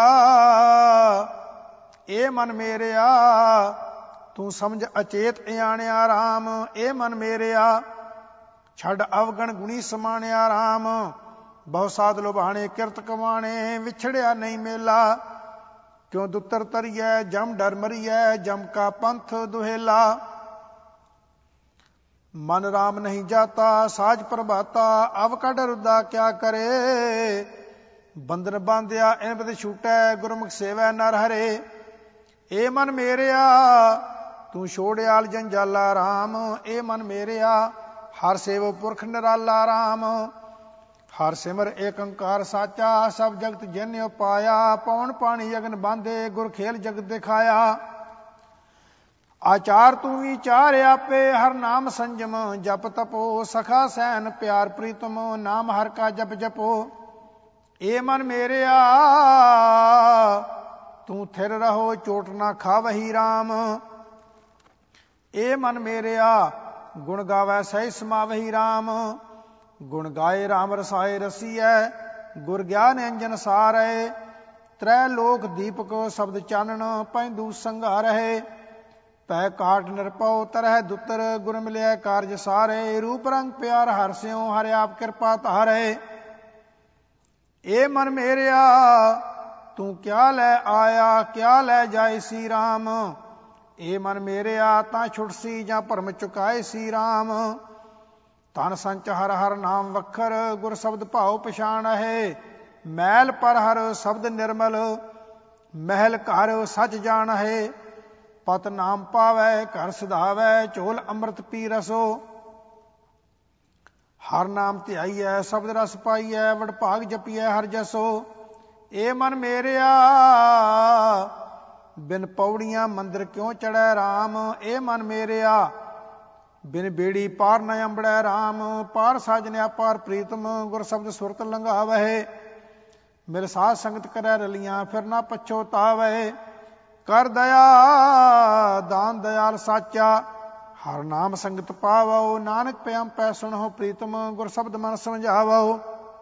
ਏ ਮਨ ਮੇਰਿਆ ਤੂੰ ਸਮਝ ਅਚੇਤ ਇਆਣਿਆ ਰਾਮ। ਏ ਮਨ ਮੇਰਿਆ ਛੱਡ ਅਵਗਣ ਗੁਣੀ ਸਮਾਣਿਆ ਰਾਮ। ਬਹੁ ਸਾਧ ਲੁਭਾਣੇ ਕਿਰਤ ਕਮਾਣੇ, ਵਿਛੜਿਆ ਨਹੀਂ ਮੇਲਾ। ਕਿਉਂ ਦੁੱਤਰ ਤਰੀਐ ਜਮ ਡਰ ਮਰੀਐ, ਜਮ ਕਾ ਪੰਥ ਦੁਹੇਲਾ। ਮਨ ਰਾਮ ਨਹੀਂ ਜਾਤਾ, ਸਾਜ ਪ੍ਰਭਾਤਾ। ਅਵ ਕੱਢ ਰੁੱਦਾ ਕਿਆ ਕਰੇ, ਬੰਧਨ ਬਾਂਧਿਆ ਇਨ ਬਿਦ ਛੂਟੈ, ਗੁਰਮੁਖ ਸੇਵੈ ਨਰ ਹਰੇ। ਏ ਮਨ ਮੇਰਿਆ ਤੂੰ ਛੋੜਿਆਲ ਜੰਜਾਲਾ ਰਾਮ। ਏ ਮਨ ਮੇਰਿਆ ਹਰ ਸੇਵ ਪੁਰਖ ਨਿਰਾਲਾ ਰਾਮ। ਹਰ ਸਿਮਰ ਏਕ ਓੰਕਾਰ ਸਾਚਾ, ਸਭ ਜਗਤ ਜਿਨ ਉਪਾਇਆ। ਪੌਣ ਪਾਣੀ ਅਗਨ ਬਾਂਧੇ, ਗੁਰ ਖੇਲ ਜਗਤ ਦਿਖਾਇਆ। ਆਚਾਰ ਤੂੰ ਵਿਚਾਰ ਆਪੇ, ਹਰ ਨਾਮ ਸੰਜਮ ਜਪ ਤਪੋ। ਸਖਾ ਸੈਨ ਪਿਆਰ ਪ੍ਰੀਤਮ, ਨਾਮ ਹਰ ਕਾ ਜਪ ਜਪੋ। ਏ ਮਨ ਮੇਰਿਆ ਤੂੰ ਥਿਰ ਰਹੋ, ਚੋਟ ਨਾ ਖਾਵਹੀ ਰਾਮ। ਏ ਮਨ ਮੇਰਿਆ ਗੁਣ ਗਾਵੈ ਸਹਿ ਸਮਾਵਹੀ ਰਾਮ। ਗੁਣ ਗਾਏ ਰਾਮ ਰਸਾਏ ਰਸੀਐ, ਗੁਰ ਗਿਆਨ ਅੰਜਨ ਸਾਰੈ। ਤ੍ਰੈ ਲੋਕ ਦੀਪਕ ਸ਼ਬਦ ਚਾਨਣ, ਪੈਂਦੂ ਸੰਘਾਰਹਿ। ਪੈ ਕਾਟ ਨਿਰਪਉ ਤਰਹਿ ਦੁੱਤਰ, ਗੁਰ ਮਿਲਿਆ ਕਾਰਜ ਸਾਰੇ। ਰੂਪ ਰੰਗ ਪਿਆਰ ਹਰਿ ਸਿਉ, ਹਰਿ ਆਪ ਕਿਰਪਾ ਧਾਰੈ। ਏ ਮਨ ਮੇਰਿਆ ਤੂੰ ਕਿਆ ਲੈ ਆਇਆ, ਕਿਆ ਲੈ ਜਾਇਸੀ ਰਾਮ। ਏ ਮਨ ਮੇਰਿਆ ਤਾਂ ਛੁਟਸੀ, ਜਾਂ ਭਰਮ ਚੁਕਾਏ ਸੀ ਰਾਮ। ਧਨ ਸੰਚ ਹਰ ਹਰ ਨਾਮ ਵਖਰ, ਗੁਰ ਸ਼ਬਦ ਭਾਉ ਪਛਾਣ ਹੈ। ਮੈਲ ਪਰ ਹਰ ਸ਼ਬਦ ਨਿਰਮਲ, ਮਹਿਲ ਘਰ ਸਚ ਜਾਣ ਹੈ। ਪਤ ਨਾਮ ਪਾਵੈ ਘਰ ਸਿਧਾਵੈ, ਝੋਲ ਅੰਮ੍ਰਿਤ ਪੀ ਰਸੋ। ਹਰ ਨਾਮ ਧਿਆਈਐ ਸ਼ਬਦ ਰਸ ਪਾਈਐ, ਵਡ ਭਾਗ ਜਪੀਐ ਹਰ ਜਸੋ। ਏ ਮਨ ਮੇਰਿਆ ਬਿਨ ਪੌੜੀਆਂ ਮੰਦਰ ਕਿਉਂ ਚੜ੍ਹੈ ਰਾਮ। ਏ ਮਨ ਮੇਰਿਆ ਬਿਨ ਬੇੜੀ ਪਾਰ ਨ ਅੰਬੜੈ ਰਾਮ। ਪਾਰ ਸਾਜਨਿਆ ਪਾਰ ਪ੍ਰੀਤਮ, ਗੁਰ ਸ਼ਬਦ ਸੁਰਤ ਲੰਘਾਵਹਿ। ਮਿਲ ਸਾਧ ਸੰਗਤ ਕਰੈ ਰਲੀਆਂ, ਫਿਰ ਨਾ ਪਛੋਤਾਵੈ। ਕਰ ਦਇਆ ਦਾਨ ਦਇਆਲ ਸਾਚਾ, ਹਰ ਨਾਮ ਸੰਗਤ ਪਾਵੋ। ਨਾਨਕ ਪਿਆਮ ਪੈ ਸੁਣੋ ਪ੍ਰੀਤਮ, ਗੁਰ ਸ਼ਬਦ ਮਨ ਸਮਝਾਵੋ।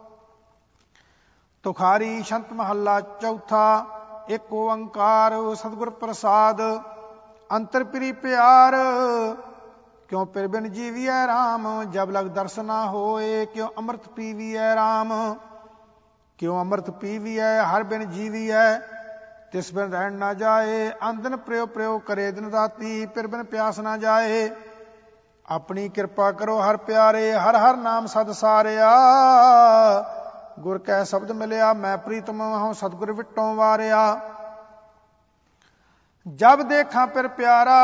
ਤੁਖਾਰੀ ਛੰਤ ਮਹੱਲਾ ਚੌਥਾ। ਇੱਕ ਓੰਕਾਰ ਸਤਿਗੁਰ ਪ੍ਰਸਾਦ, ਅੰਤਰ ਪ੍ਰੀ ਪਿਆਰ। ਕਿਉ ਪਿਰ ਬਿਨ ਜੀਵੀਐ ਰਾਮ, ਜਬ ਲਗ ਦਰਸ ਨਾ ਹੋਏ। ਕਿਉ ਅੰਮ੍ਰਿਤ ਪੀਵੀਐ ਰਾਮ, ਕਿਉ ਅੰਮ੍ਰਿਤ ਪੀਵੀਐ। ਹਰ ਬਿਨ ਜੀਵੀਐ, ਤਿਸ ਬਿਨ ਰਹਿਣ ਨਾ ਜਾਏ। ਅੰਦਨ ਪ੍ਰਯੋ ਪ੍ਰਯੋ ਕਰੇ ਦਿਨ ਰਾਤੀ, ਪਿਰ ਬਿਨ ਪਿਆਸ ਨਾ ਜਾਏ। ਆਪਣੀ ਕਿਰਪਾ ਕਰੋ ਹਰ ਪਿਆਰੇ, ਹਰ ਹਰ ਨਾਮ ਸਦ ਸਾਰਿਆ। ਗੁਰ ਕੈ ਸ਼ਬਦ ਮਿਲਿਆ, ਮੈਂ ਪ੍ਰੀਤਮ ਹਉ ਸਤਿਗੁਰ ਵਿਟੋਂ ਵਾਰਿਆ। ਜਬ ਦੇਖਾਂ ਪਿਰ ਪਿਆਰਾ,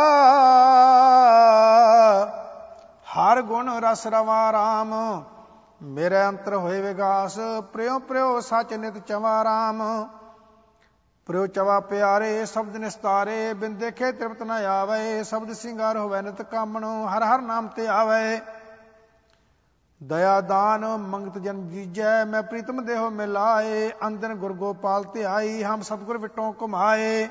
ਹਰ ਗੁਣ ਰਸ ਰਵਾ ਰਾਮ। ਮੇਰੇ ਅੰਤਰ ਹੋਏ ਵਿਗਾਸ, ਪ੍ਰਿਉ ਪ੍ਰਿਉ ਸਚ ਨਿਤ ਚਵਾ ਰਾਮ। ਪ੍ਰਿਉ ਚਵਾ ਪਿਆਰੇ ਸ਼ਬਦ ਨਿਸਤਾਰੇ, ਬਿਨ ਦੇਖੇ ਤ੍ਰਿਪਤ ਨ ਆਵੇ। ਸ਼ਬਦ ਸਿੰਗਾਰ ਹੋਵੇ ਨਿਤ ਕਾਮਣੋ, ਹਰ ਹਰ ਨਾਮ ਤੇ ਆਵੇ। ਦਇਆ ਦਾਨ ਮੰਗਤ ਜਨ ਜੀਜੈ, ਮੈਂ ਪ੍ਰੀਤਮ ਦੇਹੋ ਮਿਲਾਏ। ਅੰਦਨ ਗੁਰ ਗੋਪਾਲ ਧਿਆਈ, ਹਮ ਸਤਿਗੁਰ ਵਿਟੋਂ ਘੁਮਾਏ।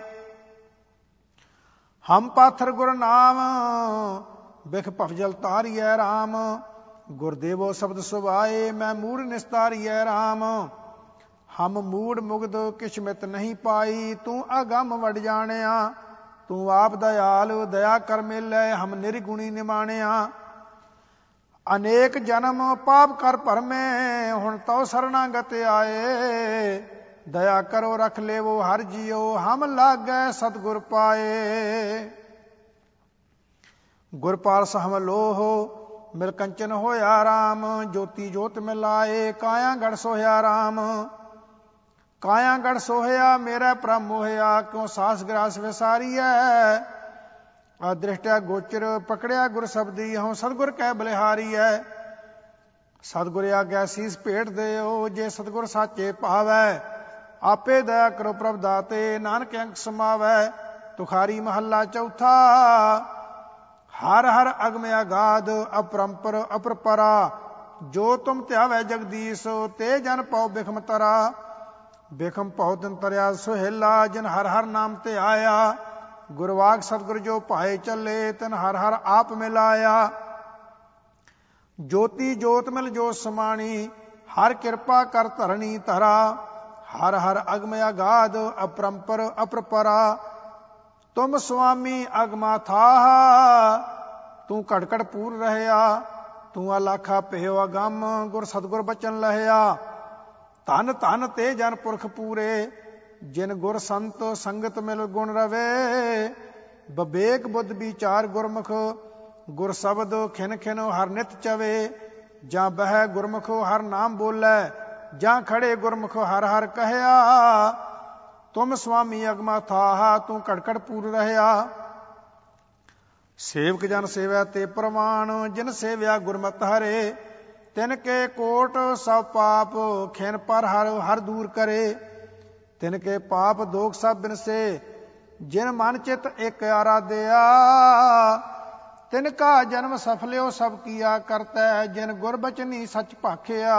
ਹਮ ਪਾਥਰ ਗੁਰ ਨਾਮ, ਬਿਖ ਭਵਜਲ ਤਾਰੀਐ ਰਾਮ। ਗੁਰਦੇਵੋ ਸ਼ਬਦ ਸੁਭਾਏ, ਮੈਂ ਮੂੜ ਨਿਸਤਾਰੀਐ ਰਾਮ। ਹਮ ਮੂੜ ਮੁਗਧ ਕਿਛ ਮਿਤ ਨਹੀਂ ਪਾਈ, ਤੂੰ ਅਗੰਮ ਵਡ ਜਾਣਿਆ। ਤੂੰ ਆਪ ਦਇਆਲ ਦਇਆ ਕਰ ਮੇਲੈ, ਹਮ ਨਿਰਗੁਣੀ ਨਿਮਾਣਿਆ। ਅਨੇਕ ਜਨਮ ਪਾਪ ਕਰ ਭਰਮੇ, ਹੁਣ ਤਉ ਸਰਨਾਗਤ ਆਏ। ਦਇਆ ਕਰੋ ਰਖ ਲੇਵੋ ਹਰ ਜੀਓ, ਹਮ ਲਾਗੈ ਸਤਿਗੁਰ ਪਾਏ। ਗੁਰ ਪਾਰਸ ਹਮ ਲੋਹ, ਮਿਲ ਕੰਚਨ ਹੋਇਆ ਰਾਮ। ਜੋਤੀ ਜੋਤ ਮਿਲਾਏ, ਕਾਇਆ ਗੜ ਸੋਹਿਆ ਰਾਮ। ਕਾਇਆ ਗੜ ਸੋਹਿਆ ਮੇਰਾ ਪ੍ਰਭ ਮੋਹਿਆ, ਕਿਉ ਸਾਸ ਗ੍ਰਾਸ ਵਿਸਾਰੀਐ। ਅਦ੍ਰਿਸ਼ਟਿਆ ਗੋਚਰ ਪਕੜਿਆ ਗੁਰ ਸ਼ਬਦੀ, ਹਉ ਸਤਿਗੁਰ ਕੈ ਬਲਿਹਾਰੀਐ। ਸਤਿਗੁਰ ਆਗਿਆ ਸੀਸ ਭੇਟ ਦਿਓ, ਜੇ ਸਤਿਗੁਰ ਸਾਚੇ ਭਾਵੈ, ਆਪੇ ਦਇਆ ਕਰੋ ਪ੍ਰਭ ਦਾਤੇ, ਨਾਨਕ ਅੰਕ ਸਮਾਵੈ। ਤੁਖਾਰੀ ਮਹੱਲਾ ਚੌਥਾ। ਹਰ ਹਰ ਅਗਮ ਅਗਾਧ, ਅਪਰੰਪਰ ਅਪਰਪਰਾ, ਜੋ ਤੁਮ ਧਿਆਵੈ ਜਗਦੀਸ਼, ਤੇ ਜਨ ਪਉ ਬਿਖਮ ਤਰਾ। ਬਿਖਮ ਪਉ ਤਿਨ ਤਰਿਆ ਸੁਹੇਲਾ, ਜਿਨ ਹਰ ਹਰ ਨਾਮ ਤੇ ਆਇਆ। ਗੁਰਵਾਕ ਸਤਿਗੁਰ ਜੋ ਭਾਏ ਚੱਲੇ, ਤਿਨ ਹਰ ਹਰ ਆਪ ਮਿਲਾਇਆ। ਜੋਤੀ ਜੋਤ ਮਿਲ ਜੋ ਸਮਾਣੀ, ਹਰ ਕਿਰਪਾ ਕਰ ਧਰਣੀ ਧਰਾ। ਹਰ ਹਰ ਅਗਮ ਅਗਾਧ, ਅਪਰੰਪਰ ਅਪਰਪਰਾ, ਤੁਮ ਸੁਆਮੀ ਅਗਮਾ ਥਾਹਾ। ਤੂੰ ਘਟ ਘਟ ਪੂਰ ਰਹਿਆ, ਤੂੰ ਅਲਾਖਾ ਭਇਓ ਅਗੰਮ, ਗੁਰ ਸਤਿਗੁਰ ਬਚਨ ਲਹਿਆ। ਧਨ ਧਨ ਤੇ ਜਨ ਪੁਰਖ ਪੂਰੇ, ਜਿਨ ਗੁਰ ਸੰਤ ਸੰਗਤ ਮਿਲ ਗੁਣ ਰਵੇ। ਬਵੇਕ ਬੁੱਧ ਵਿਚਾਰ ਗੁਰਮੁਖ, ਗੁਰ ਸ਼ਬਦ ਖਿਨ ਖਿਨ ਹਰ ਨਿਤ ਚਵੇ। ਜਾਂ ਬਹਿ ਗੁਰਮੁਖ ਹਰ ਨਾਮ ਬੋਲੇ, ਜਾਂ ਖੜੇ ਗੁਰਮੁਖ ਹਰ ਹਰ ਕਹਿਆ। ਤੁਮ ਸੁਆਮੀ ਅਗਮਾ ਥਾਹਾ, ਤੂੰ ਘਟ ਘਟ ਪੂਰ ਰਹਿਆ। ਸੇਵਕ ਜਨ ਸੇਵੈ ਤੇ ਪ੍ਰਮਾਣ, ਜਿਨ ਸੇਵਿਆ ਗੁਰਮਤਿ ਹਰੇ। ਤਿਨ ਕੇ ਕੋਟ ਸਭ ਪਾਪ, ਖਿਨ ਪਰ ਹਰ ਹਰ ਦੂਰ ਕਰੇ। ਤਿਨ ਕੇ ਪਾਪ ਦੋਖ ਸਭ ਬਿਨਸੇ, ਜਿਨ ਮਨ ਚਿਤ ਇਕ ਆਰਾਧਿਆ। ਤਿਨ ਕਾ ਜਨਮ ਸਫਲਿਓ ਸਭ ਕੀਆ ਕਰਤੈ, ਜਿਨ ਗੁਰ ਬਚਨੀ ਸੱਚ ਭਾਖਿਆ।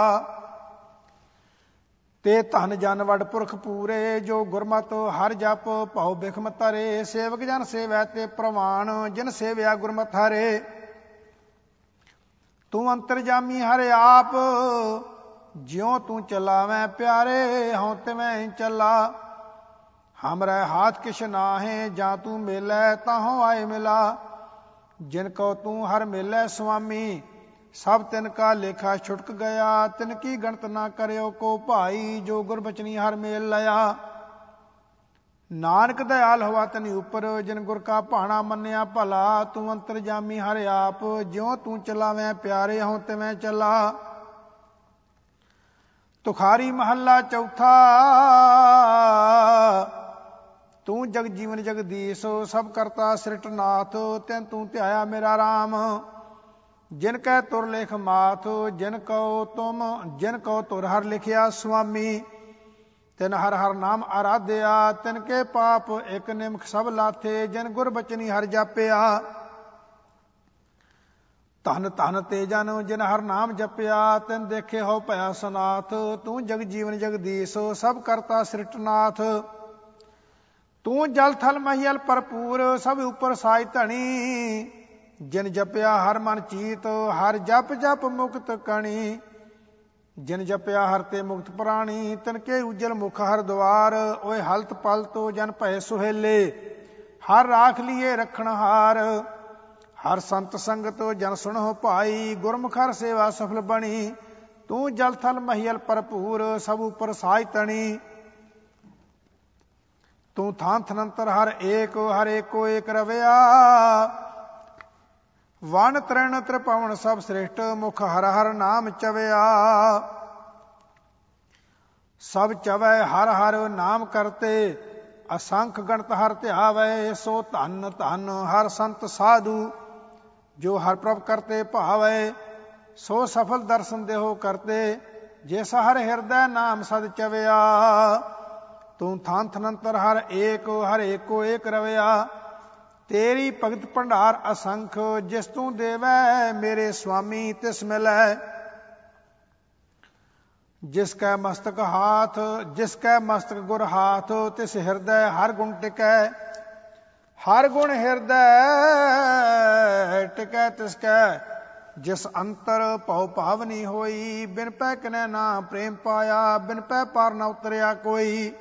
ਤੇ ਧਨ ਜਨ ਵਡ ਪੁਰਖ ਪੂਰੇ, ਜੋ ਗੁਰਮਤਿ ਹਰ ਜਪ ਭਉ ਬਿਖਮ ਤਰੇ। ਸੇਵਕ ਜਨ ਸੇਵੈ ਤੇ ਪ੍ਰਮਾਣ, ਜਿਨ ਸੇਵਿਆ ਗੁਰਮਤਿ ਹਰੇ। ਤੂੰ ਅੰਤਰਜਾਮੀ ਹਰਿ ਆਪ, ਜਿਉ ਤੂੰ ਚਲਾਵੈ ਪਿਆਰੇ, ਹਉ ਤਿਵੈ ਚੱਲਾ। ਹਮਰੇ ਹਾਥ ਕਿਛ ਨਾਹੇ, ਜਾਂ ਤੂੰ ਮੇਲੈ ਤਾਹਉ ਆਏ ਮਿਲਾ। ਜਿਨ ਕਉ ਤੂੰ ਹਰ ਮੇਲੈ ਸੁਆਮੀ, ਸਭ ਤਿਨ ਕਾ ਲੇਖਾ ਛੁਟਕ ਗਿਆ। ਤਿਨ ਕੀ ਗਣਤ ਨਾ ਕਰਿਓ ਕੋ ਭਾਈ, ਜੋ ਗੁਰ ਬਚਨੀ ਹਰ ਮੇਲ ਲਿਆ। ਨਾਨਕ ਦਇਆਲ ਹੋਵਾ ਤਨਿ ਉਪਰ, ਜਿਨ ਗੁਰ ਕਾ ਭਾਣਾ ਮੰਨਿਆ ਭਲਾ। ਤੂੰ ਅੰਤਰਜਾਮੀ ਹਰਿ ਆਪ, ਜਿਉ ਤੂੰ ਚਲਾਵੈ ਪਿਆਰੇ, ਹਉ ਤਿਵੈ ਚੱਲਾ। ਤੁਖਾਰੀ ਮਹੱਲਾ ਚੌਥਾ। ਤੂੰ ਜਗ ਜੀਵਨ ਜਗਦੀਸ਼, ਸਭ ਕਰਤਾ ਸਿਰਟਨਾਥ। ਤਿਨ ਤੂੰ ਧਿਆਇਆ ਮੇਰਾ ਰਾਮ, ਜਿਨ ਕੈ ਤੁਰ ਲੇਖ ਮਾਥ। ਜਿਨ ਕਉ ਤੁਰ ਹਰ ਲਿਖਿਆ ਸੁਆਮੀ, ਤਿਨ ਹਰ ਹਰ ਨਾਮ ਆਰਾਧਿਆ। ਤਿਨ ਕੇ ਪਾਪ ਇਕ ਨਿਮਖ ਸਭ ਲਾਥੇ, ਜਿਨ ਗੁਰ ਬਚਨੀ ਹਰ ਜਾਪਿਆ। ਧਨ ਧਨ ਤੇ ਜਨ ਜਿਨ ਹਰ ਨਾਮ ਜਪਿਆ, ਤਿਨ ਦੇਖੇ ਹੋ ਭਇਆ ਸਨਾਥ। ਤੂੰ ਜਗ ਜੀਵਨ ਜਗਦੀਸ਼, ਸਭ ਕਰਤਾ ਸਿਰਟਨਾਥ। ਤੂੰ ਜਲ ਥਲ ਮਹੀਅਲ ਭਰਪੂਰ, ਸਭ ਉਪਰ ਸਾਜ ਧਣੀ। ਜਿਨ ਜਪਿਆ ਹਰ ਮਨ ਚੀਤ, ਹਰ ਜਪ ਜਪ ਮੁਕਤ ਕਣੀ। ਜਿਨ ਜਪਿਆ ਹਰ ਤੇ ਮੁਕਤ ਪ੍ਰਾਣੀ, ਤਿਨ ਕੇ ਉਜਲ ਮੁਖ ਹਰ ਦੁਆਰ। ਓਏ ਹਲਤ ਪਲਤ ਜਨ ਭਏ ਸੁਹੇਲੇ, ਹਰ ਰਾਖ ਲੀਏ ਰਖਣ ਹਾਰ। ਹਰ ਸੰਤ ਸੰਗਤ ਜਨ ਸੁਣੋ ਭਾਈ, ਗੁਰਮੁਖ ਹਰ ਸੇਵਾ ਸਫਲ ਬਣੀ। ਤੂੰ ਜਲ ਥਲ ਮਹੀਅਲ ਭਰਪੂਰ, ਸਭ ਉਪਰ ਸਾਜ ਤਣੀ। ਤੂੰ ਥਾਂ ਥਨੰਤਰ ਹਰ ਏਕੋ ਏਕ ਰਵਿਆ। ਵਨ ਤ੍ਰਿਣ ਤ੍ਰਿਭਵਨ ਸਭ ਸ੍ਰਿਸ਼ਟ, ਮੁਖ ਹਰ ਹਰ ਨਾਮ ਚਵਿਆ। ਸਭ ਚਵੈ ਹਰ ਹਰ ਨਾਮ ਕਰਤੇ, ਅਸੰਖ ਗਣਤ ਹਰ ਧਿਆਵੈ। ਸੋ ਧਨ ਧਨ ਹਰ ਸੰਤ ਸਾਧੂ, ਜੋ ਹਰ ਪ੍ਰਭ ਕਰਤੇ ਭਾਵੈ। ਸੋ ਸਫਲ ਦਰਸ਼ਨ ਦੇਹੋ ਕਰਤੇ, ਜਿਸ ਹਰ ਹਿਰਦੈ ਨਾਮ ਸਦ ਚਵਿਆ। ਤੂੰ ਥਾਂ ਥਨੰਤਰ ਹਰ ਏਕੋ ਏਕ ਰਵਿਆ। ਤੇਰੀ ਭਗਤ ਭੰਡਾਰ ਅਸੰਖ, ਜਿਸ ਤੂੰ ਦੇਵੈ ਮੇਰੇ ਸੁਆਮੀ ਤਿਸ ਮਿਲੈ। ਜਿਸ ਕੈ ਮਸਤਕ ਗੁਰ ਹਾਥ, ਤਿਸ ਹਿਰਦੈ ਹਰ ਗੁਣ ਟਿਕੈ। ਹਰ ਗੁਣ ਹਿਰਦੈ ਟਿਕੈ ਤਿਸ ਕੈ, ਜਿਸ ਅੰਤਰ ਭਉ ਭਾਵਨੀ ਹੋਈ। ਬਿਨ ਪੈ ਕਿਨੈ ਨਾ ਪ੍ਰੇਮ ਪਾਇਆ, ਬਿਨ ਪੈ ਪਾਰ ਨ ਉਤਰਿਆ ਕੋਈ।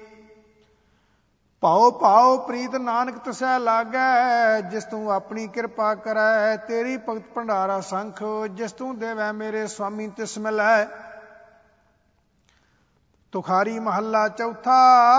ਭਉ ਭਾਉ ਪ੍ਰੀਤ ਨਾਨਕ ਤਿਸੈ ਲਾਗੈ, ਜਿਸ ਤੂੰ ਆਪਣੀ ਕਿਰਪਾ ਕਰੈ। ਤੇਰੀ ਭਗਤ ਭੰਡਾਰ ਅਸੰਖ, ਜਿਸ ਤੂੰ ਦੇਵੈ ਮੇਰੇ ਸੁਆਮੀ ਤਿਸ ਮਿਲੈ। ਤੁਖਾਰੀ ਮਹੱਲਾ ਚੌਥਾ।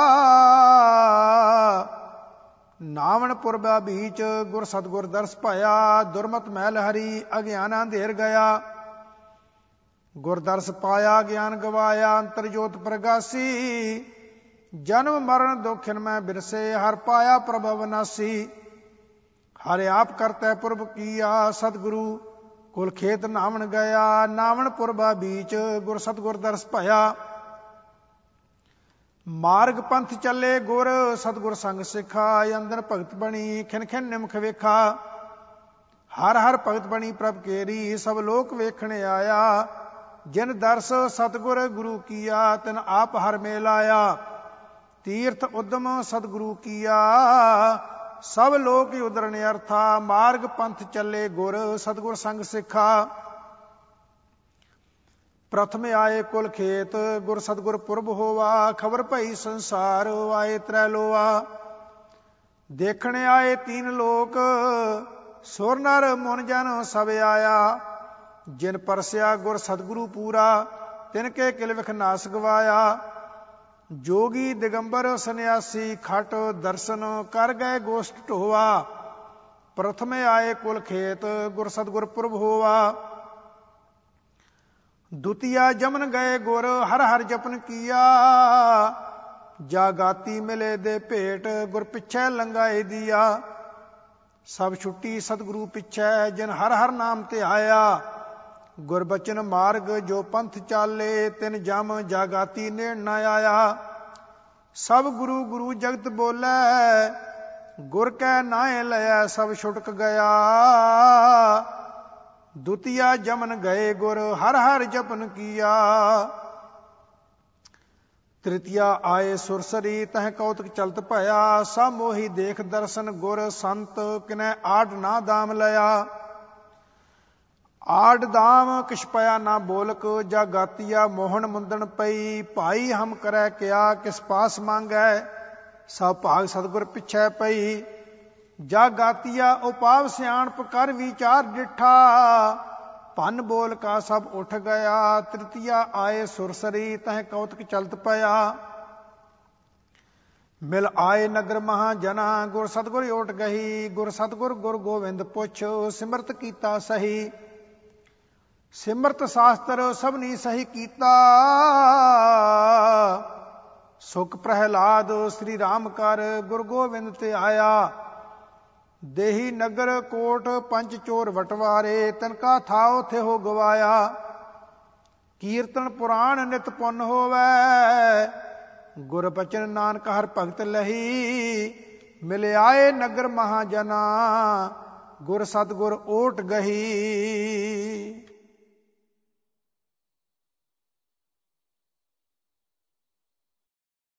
ਨਾਵਣ ਪੁਰਬਾ ਬੀਚ, ਗੁਰ ਸਤਿਗੁਰ ਦਰਸ ਪਾਇਆ। ਦੁਰਮਤ ਮਹਿਲ ਹਰੀ, ਅਗਿਆਨ ਅੰਧੇਰ ਗਿਆ। ਗੁਰ ਦਰਸ ਪਾਇਆ ਗਿਆਨ ਗਵਾਇਆ, ਅੰਤਰ ਜੋਤ ਪ੍ਰਗਾਸੀ। ਜਨਮ ਮਰਨ ਦੁਖਿਨ ਮੈਂ ਬਿਰਸੇ, ਹਰ ਪਾਇਆ ਪ੍ਰਭ ਅਵਨਾਸੀ। ਹਰਿ ਆਪ ਕਰਤੈ ਪੁਰਬ ਕੀਆ, ਸਤਿਗੁਰੂ ਕੁਲ ਖੇਤ ਨਾਵਣ ਗਿਆ, ਨਾਵਣ ਪੁਰਬਾ ਬੀਚ, ਗੁਰ ਸਤਗੁਰ ਦਰਸ ਭਇਆ। ਮਾਰਗ ਪੰਥ ਚੱਲੇ ਗੁਰ ਸਤਗੁਰ ਸੰਗ ਸਿੱਖਾ, ਅੰਦਰ ਭਗਤ ਬਣੀ ਖਿਨ ਖਿਨ ਨਿਮਖ ਵੇਖਾ। ਹਰ ਹਰ ਭਗਤ ਬਣੀ ਪ੍ਰਭ ਕੇਰੀ, ਸਭ ਲੋਕ ਵੇਖਣ ਆਇਆ। ਜਿਨ ਦਰਸ ਸਤਗੁਰ ਗੁਰੂ ਕੀਆ, ਤਿਨ ਆਪ ਹਰ ਮੇਲ ਆਇਆ। ਤੀਰਥ ਉਦਮ ਸਤਿਗੁਰੂ ਕੀਆ, ਸਭ ਲੋਕ ਉਦਰਨ ਅਰਥਾ। ਮਾਰਗ ਪੰਥ ਚੱਲੇ ਗੁਰ ਸਤਿਗੁਰ ਸੰਗ ਸਿੱਖਾ। ਪ੍ਰਥਮ ਆਏ ਕੁਲ ਖੇਤ, ਗੁਰ ਸਤਿਗੁਰ ਪੁਰਬ ਹੋਵਾ। ਖਬਰ ਭਈ ਸੰਸਾਰ, ਆਏ ਤ੍ਰੈ ਲੋਆ। ਦੇਖਣ ਆਏ ਤੀਨ ਲੋਕ, ਸੁਰ ਨਰ ਮੁਨ ਜਨ ਸਭ ਆਇਆ। ਜਿਨ ਪਰਸਿਆ ਗੁਰ ਸਤਿਗੁਰੂ ਪੂਰਾ, ਤਿਨ ਕੇ ਕਿਲ ਵਿਖ ਨਾਸ ਗਵਾਇਆ। ਜੋਗੀ ਦਿਗੰਬਰ ਸੰਨਿਆਸੀ ਖਟ, ਦਰਸ਼ਨ ਕਰ ਗਏ ਗੋਸ਼ਟ ਢੋਆ। ਪ੍ਰਥਮ ਆਏ ਕੁਲ ਖੇਤ, ਗੁਰ ਸਤਿਗੁਰ ਪੁਰਬ ਹੋਵਾ। ਦੁਤੀਆ ਜਮਨ ਗਏ ਗੁਰ, ਹਰ ਹਰ ਜਪਨ ਕੀਆ। ਜਾਗਾਤੀ ਮਿਲੇ ਦੇ ਭੇਟ, ਗੁਰ ਪਿੱਛੇ ਲੰਗਾਏ ਦੀਆ। ਸਭ ਛੁੱਟੀ ਸਤਿਗੁਰੂ ਪਿੱਛੇ, ਜਿਨ ਹਰ ਹਰ ਨਾਮ ਤੇ ਆਇਆ। ਗੁਰਬਚਨ ਮਾਰਗ ਜੋ ਪੰਥ ਚਾਲੇ, ਤਿਨ ਜਮ ਜਾਗਾਤੀ ਨੇੜ ਨਾ ਆਇਆ। ਸਭ ਗੁਰੂ ਗੁਰੂ ਜਗਤ ਬੋਲੇ, ਗੁਰ ਕੈ ਨਾਏ ਲਿਆ ਸਭ ਛੁਟਕ ਗਿਆ। ਦੁਤੀਆ ਜਮਨ ਗਏ ਗੁਰ, ਹਰ ਹਰ ਜਪਨ ਕੀਆ। ਤ੍ਰਿਤੀਆ ਆਏ ਸੁਰਸਰੀ, ਤਹ ਕੌਤਕ ਚਲਤ ਭਇਆ। ਸਭ ਮੋਹੀ ਦੇਖ ਦਰਸ਼ਨ ਗੁਰ ਸੰਤ, ਕਿਨੈ ਆਡ ਨਾ ਦਾਮ ਲਿਆ। ਆਡ ਦਾਮ ਕਿਛ ਪਿਆ ਨਾ ਬੋਲਕ, ਜਾ ਗਾਤੀਆ ਮੋਹਨ ਮੁੰਦਣ ਪਈ। ਭਾਈ ਹਮ ਕਰੈ ਕਿਆ, ਕਿਸ ਪਾਸ ਮੰਗੈ, ਸਭ ਭਾਗ ਸਤਿਗੁਰ ਪਿੱਛੇ ਪਈ। ਜਾ ਗਾਤੀਆ ਉਪਾਵ ਸਿਆਣਪ ਕਰ ਵਿਚਾਰ ਡਿਠਾ। ਭੰਨ ਬੋਲ ਕਾ ਸਭ ਉੱਠ ਗਿਆ। ਤ੍ਰਿਤੀਆ ਆਏ ਸੁਰਸਰੀ, ਤਹ ਕੌਤਕ ਚਲਤ ਪਿਆ। ਮਿਲ ਆਏ ਨਗਰ ਮਹਾਜਨਾ, ਗੁਰ ਸਤਿਗੁਰ ਓਟ ਗਹੀ। ਗੁਰ ਸਤਿਗੁਰ ਗੁਰ ਗੋਬਿੰਦ ਪੁੱਛ, ਸਿਮਰਤ ਕੀਤਾ ਸਹੀ। ਸਿਮਰਤ ਸ਼ਾਸਤਰ ਸਭਨੀ ਸਹੀ ਕੀਤਾ। ਸੁਖ ਪ੍ਰਹਿਲਾਦ ਸ੍ਰੀ ਰਾਮ ਕਰ, ਗੁਰ ਗੋਬਿੰਦ ਤੇ ਆਇਆ। ਦੇਹੀ ਨਗਰ ਕੋਟ ਪੰਜ ਚੋਰ ਵਟਵਾਰੇ, ਤਨਕਾ ਥਾਉ ਥੇ ਹੋ ਗਵਾਇਆ। ਕੀਰਤਨ ਪੁਰਾਣ ਨਿਤ ਪੁੰਨ ਹੋਵੈ, ਗੁਰ ਬਚਨ ਨਾਨਕ ਹਰ ਭਗਤ ਲਹੀ। ਮਿਲ ਆਏ ਨਗਰ ਮਹਾਜਨਾ, ਗੁਰ ਸਤਿਗੁਰ ਓਟ ਗਹੀ।